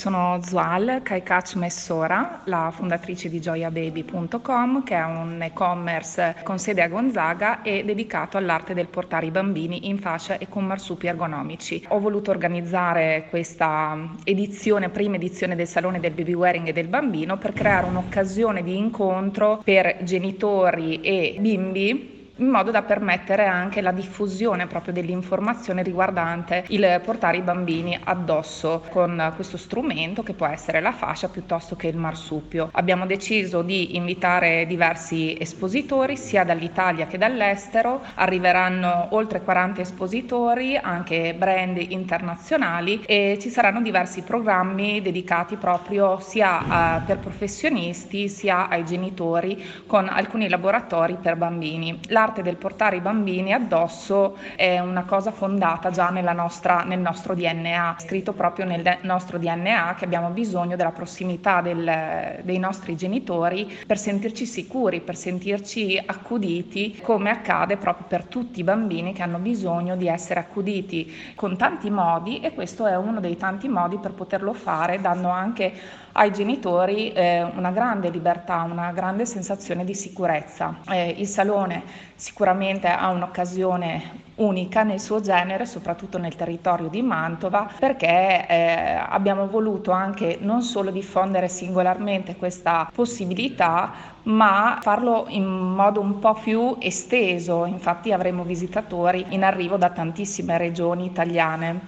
Sono Zual Kaikach Messora, la fondatrice di gioiababy.com, che è un e-commerce con sede a Gonzaga e dedicato all'arte del portare i bambini in fascia e con marsupi ergonomici. Ho voluto organizzare questa prima edizione del Salone del Baby Wearing e del Bambino, per creare un'occasione di incontro per genitori e bimbi, in modo da permettere anche la diffusione proprio dell'informazione riguardante il portare i bambini addosso con questo strumento, che può essere la fascia piuttosto che il marsupio. Abbiamo deciso di invitare diversi espositori sia dall'Italia che dall'estero. Arriveranno oltre 40 espositori, anche brand internazionali, e ci saranno diversi programmi dedicati proprio sia per professionisti sia ai genitori, con alcuni laboratori per bambini. L'arte del portare i bambini addosso è una cosa fondata già nel nostro DNA, scritto proprio nel nostro DNA, che abbiamo bisogno della prossimità dei nostri genitori per sentirci sicuri, per sentirci accuditi, come accade proprio per tutti i bambini che hanno bisogno di essere accuditi con tanti modi, e questo è uno dei tanti modi per poterlo fare, dando anche ai genitori una grande libertà, una grande sensazione di sicurezza. Il salone sicuramente ha un'occasione unica nel suo genere, soprattutto nel territorio di Mantova, perché abbiamo voluto anche non solo diffondere singolarmente questa possibilità, ma farlo in modo un po' più esteso. Infatti avremo visitatori in arrivo da tantissime regioni italiane.